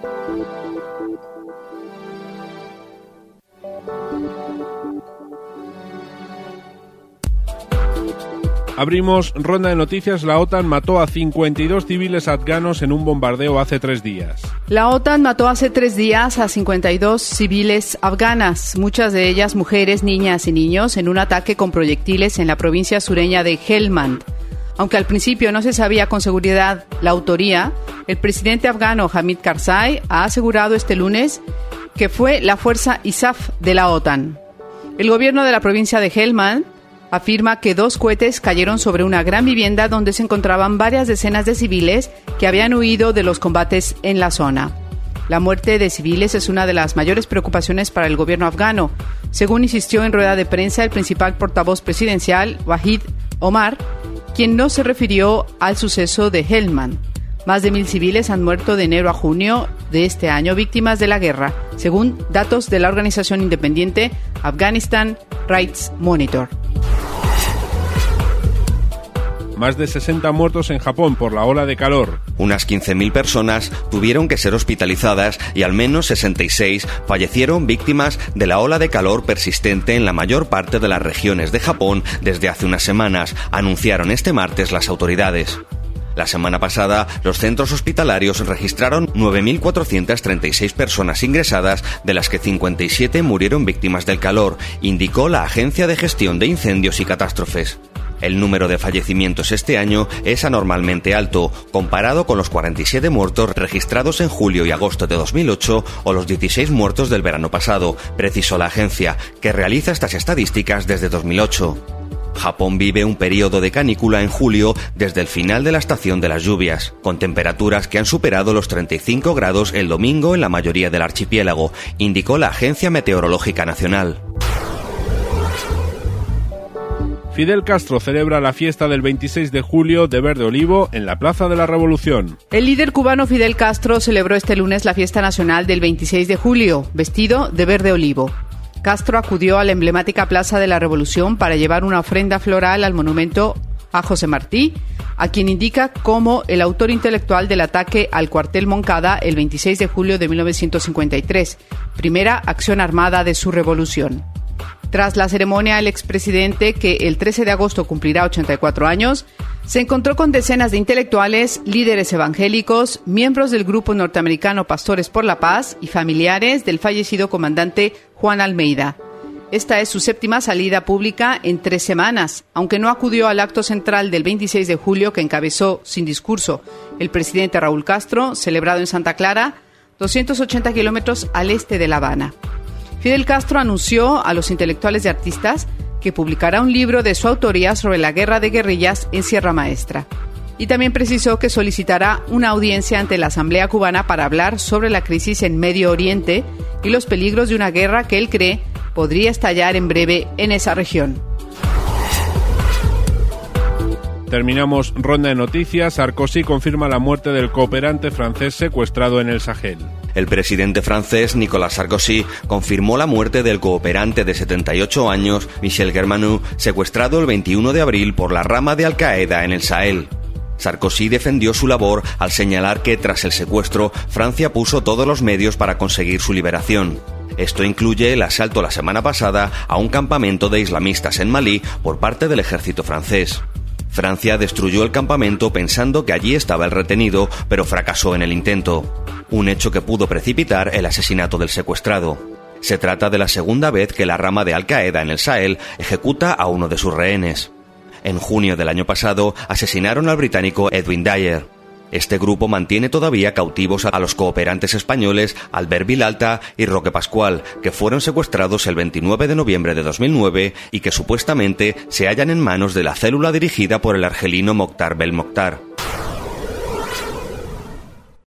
Abrimos ronda de noticias. La OTAN mató a 52 civiles afganos en un bombardeo hace 3 días. La OTAN mató hace 3 días a 52 civiles afganas, muchas de ellas mujeres, niñas y niños, en un ataque con proyectiles en la provincia sureña de Helmand. Aunque al principio no se sabía con seguridad la autoría, el presidente afgano Hamid Karzai ha asegurado este lunes que fue la fuerza ISAF de la OTAN. El gobierno de la provincia de Helmand afirma que 2 cohetes cayeron sobre una gran vivienda donde se encontraban varias decenas de civiles que habían huido de los combates en la zona. La muerte de civiles es una de las mayores preocupaciones para el gobierno afgano, según insistió en rueda de prensa el principal portavoz presidencial, Wahid Omar, quien no se refirió al suceso de Helmand. Más de 1.000 civiles han muerto de enero a junio de este año víctimas de la guerra, según datos de la organización independiente Afghanistan Rights Monitor. Más de 60 muertos en Japón por la ola de calor. Unas 15.000 personas tuvieron que ser hospitalizadas y al menos 66 fallecieron víctimas de la ola de calor persistente en la mayor parte de las regiones de Japón desde hace unas semanas, anunciaron este martes las autoridades. La semana pasada, los centros hospitalarios registraron 9.436 personas ingresadas, de las que 57 murieron víctimas del calor, indicó la Agencia de Gestión de Incendios y Catástrofes. El número de fallecimientos este año es anormalmente alto, comparado con los 47 muertos registrados en julio y agosto de 2008 o los 16 muertos del verano pasado, precisó la agencia, que realiza estas estadísticas desde 2008. Japón vive un periodo de canícula en julio desde el final de la estación de las lluvias, con temperaturas que han superado los 35 grados el domingo en la mayoría del archipiélago, indicó la Agencia Meteorológica Nacional. Fidel Castro celebra la fiesta del 26 de julio de verde olivo en la Plaza de la Revolución. El líder cubano Fidel Castro celebró este lunes la fiesta nacional del 26 de julio, vestido de verde olivo. Castro acudió a la emblemática Plaza de la Revolución para llevar una ofrenda floral al monumento a José Martí, a quien indica como el autor intelectual del ataque al cuartel Moncada el 26 de julio de 1953, primera acción armada de su revolución. Tras la ceremonia, el expresidente, que el 13 de agosto cumplirá 84 años, se encontró con decenas de intelectuales, líderes evangélicos, miembros del grupo norteamericano Pastores por la Paz y familiares del fallecido comandante Juan Almeida. Esta es su 7ª salida pública en 3 semanas, aunque no acudió al acto central del 26 de julio que encabezó, sin discurso, el presidente Raúl Castro, celebrado en Santa Clara, 280 kilómetros al este de La Habana. Fidel Castro anunció a los intelectuales y artistas que publicará un libro de su autoría sobre la guerra de guerrillas en Sierra Maestra. Y también precisó que solicitará una audiencia ante la Asamblea Cubana para hablar sobre la crisis en Medio Oriente y los peligros de una guerra que él cree podría estallar en breve en esa región. Terminamos ronda de noticias. Sarkozy confirma la muerte del cooperante francés secuestrado en el Sahel. El presidente francés Nicolas Sarkozy confirmó la muerte del cooperante de 78 años, Michel Germanu, secuestrado el 21 de abril por la rama de Al-Qaeda en el Sahel. Sarkozy defendió su labor al señalar que, tras el secuestro, Francia puso todos los medios para conseguir su liberación. Esto incluye el asalto la semana pasada a un campamento de islamistas en Malí por parte del ejército francés. Francia destruyó el campamento pensando que allí estaba el retenido, pero fracasó en el intento. Un hecho que pudo precipitar el asesinato del secuestrado. Se trata de la segunda vez que la rama de Al-Qaeda en el Sahel ejecuta a uno de sus rehenes. En junio del año pasado asesinaron al británico Edwin Dyer. Este grupo mantiene todavía cautivos a los cooperantes españoles Albert Vilalta y Roque Pascual, que fueron secuestrados el 29 de noviembre de 2009 y que supuestamente se hallan en manos de la célula dirigida por el argelino Mokhtar Belmokhtar.